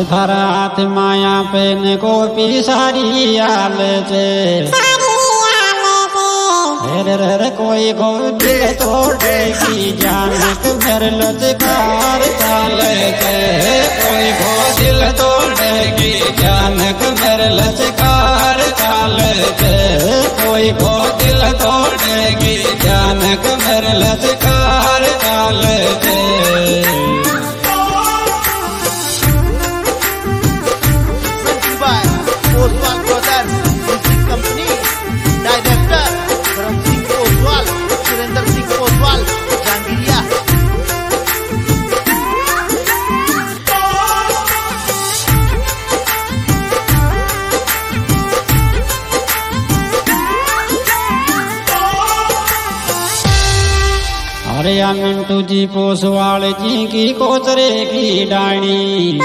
थारा हाथ माया पेन को पिसारी आल चे कोई को दिल तोड़े की जानक भर लचकार चाल चे कोई को दिल तोड़े की जानक भर लचकार चाल चे कोई को दिल तोड़े की जानक भर लचकार चाल चे। अरे मिंटू जी पोसवाल जी की कोचरे की डाणी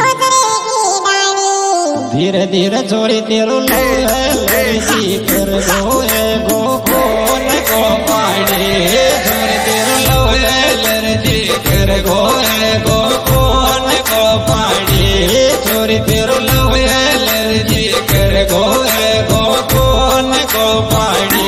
धीरे धीरे छोरी तेरो लड़की कर गो खोन को पानी छोरी तेरो लड़की कर गो खोन को पानी छोरी तेरो लड़की कर गो खोन को पानी।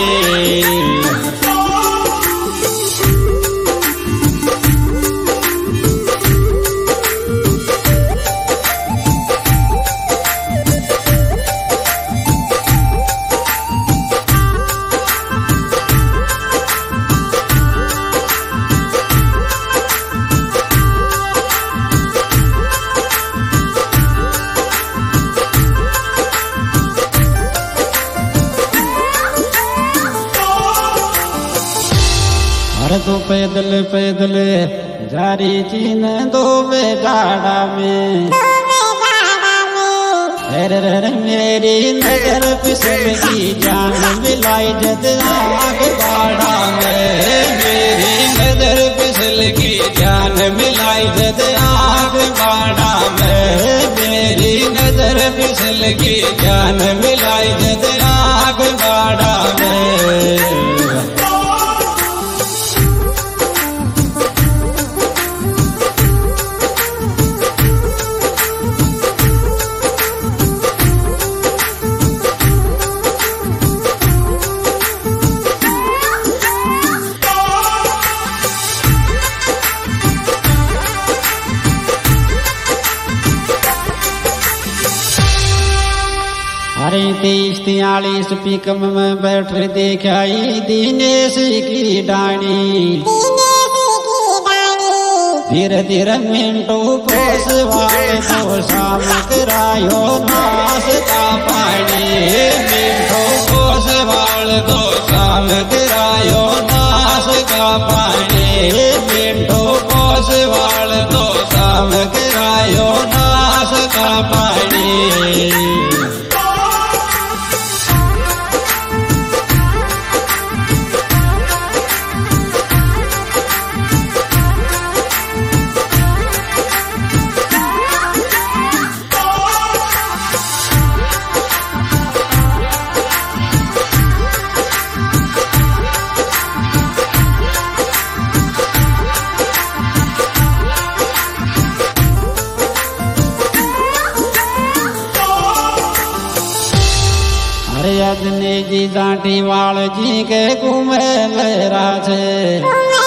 तो पैदल पैदल जारी चीन दो बेगाड़ा में मेरी नजर फिसल की जान मिलाई जद आग बाड़ा में मेरी नजर फिसल की जान मिलाई जद आग बाड़ा में मेरी नजर फिसल की जान मिलाई जद आग बाड़ा में। अरे 30-43 पिकम में बैठ दिखाई दिनेश की डाणी धीरे धीरे मिंटू पोसवाल को शाम करायो नाश का पानी मिंटू पोसवाल को शाम करायो नाश का पानी मिंटू पोसवाल को शाम करायो नाश का पानी। अजने जी दांटी वाल जी के घूमे लहरा छे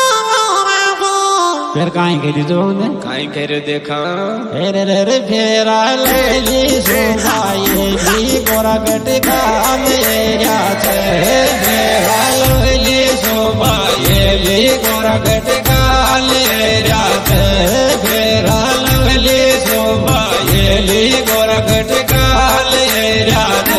फिर काई कर जो ने काई कर देखा रे फेरा ले ली सोभाई जी गोरा गटका मेरा छे फेरा ले ली सोभाई जी गोरा गटका मेरा छे फेरा ले ली सोभाई जी गोरा गटका मेरा छे।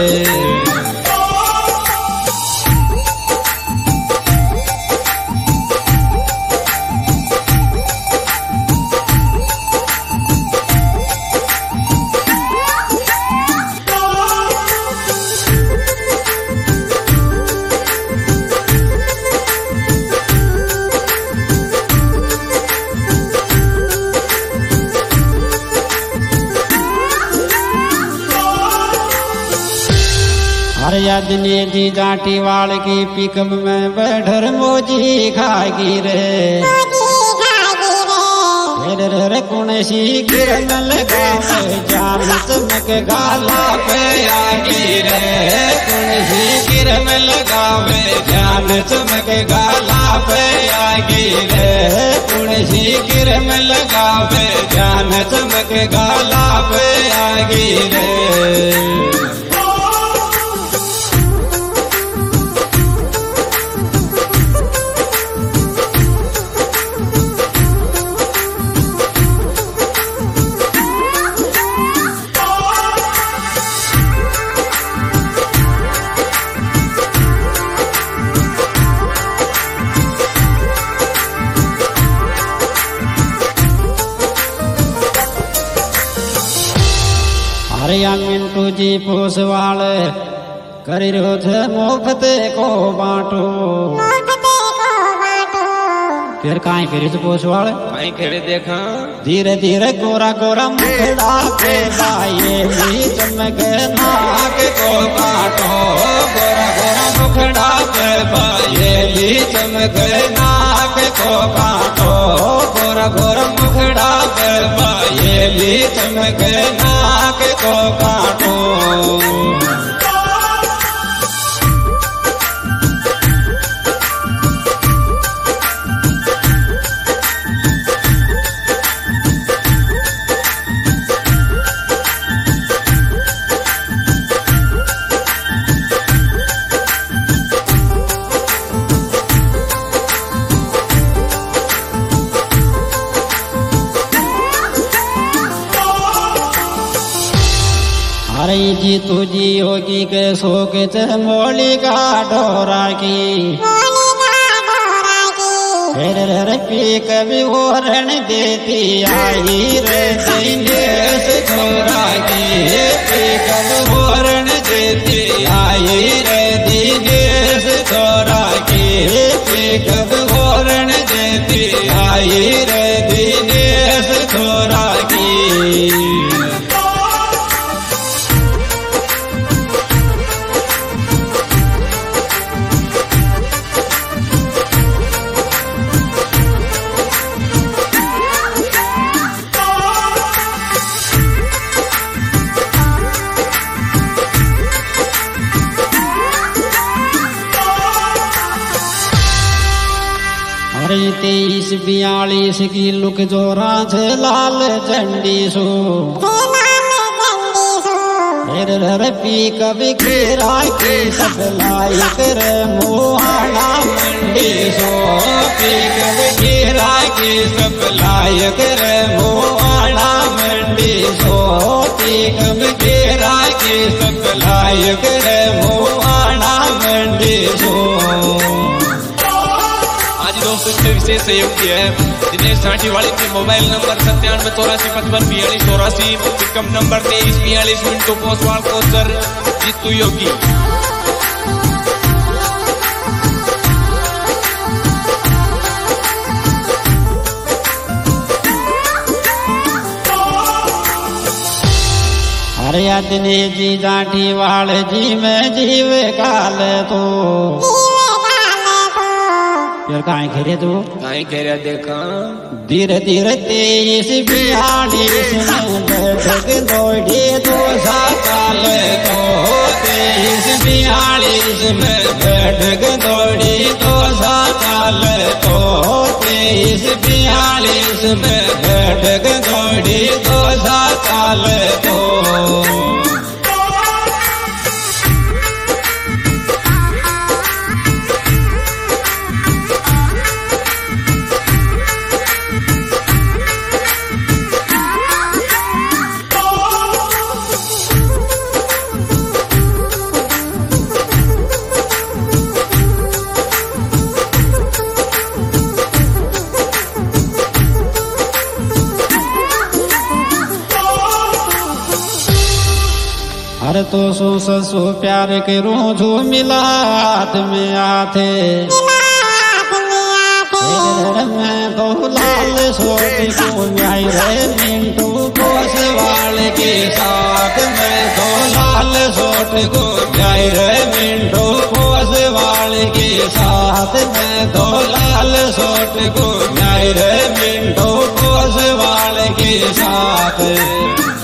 अरे अजने जी जाटी वाल की पिकम में बैठर मोजी खागी रे रे कुण सी किरण लगा गाला पे आगी रे तुलसी गिर में लगावे ध्यान चमक गाला पे आगी रे तुलसी गिर में लगावे ध्यान चमक गाला पे आगी रे। अरे मिंटू जी पोसवाल करी रो थे मोफते को बाटो फिर काई करी थे पोसवाल काई करे देखा धीरे धीरे गोरा गोरा मुखड़ा के लाए भी चमक नाक को काटो गोरा गोरा मुखड़ा के लाए भी चमक नाक को काटो गोरा गोरा मुखड़ा के लाए भी चमक नाक को काटो। अरे जी तुझी होगी के सो के चमोली का डोरा की रे पी कभी ओरण देती आई रे दिनेश छोरा की पी कभी ओरण देती आई रे दिनेश छोरा की पी कभी ओरण देती आई रे दिनेश छोरा की। अरे 23-42 की लुक जोरा छे लाल झंडी सो रे पी कभी खीरा की सब लायक रे मोहाना मंडी सो पी कभी खीरा की सब लायक रे मोहाना मंडी सो पी कभी खीरा की सब लायक रे मोहाना मंडी सो। दोस्तों इसमें विशेष सहयोग किया है दिनेश साठीवाली के mobile number 9784554284 pickup number 2342 Mintu Poswal Kochar Jitu Yogi. अरे दिनेश जी जाठीवाल जी में जीव काल तो फिर काई खेरे तू काई खेरे देखा धीरे धीरे 23-42 में बैठक दौड़ी 2 साल तो 23-42 में बैठक दौड़ी 2 साल तो 23-42 में बैठक दौड़ी 2 साल तो। अरे तो सो प्यार के रोजू मिलात में आते मैं तो लाल सोटी को न्याय रे मिंटू पोसवाल के साथ मैं तो लाल सोट को न्याय रे मिंटू पोसवाल के साथ मैं तो लाल सोट को न्याय रे मिंटू पोसवाल के साथ।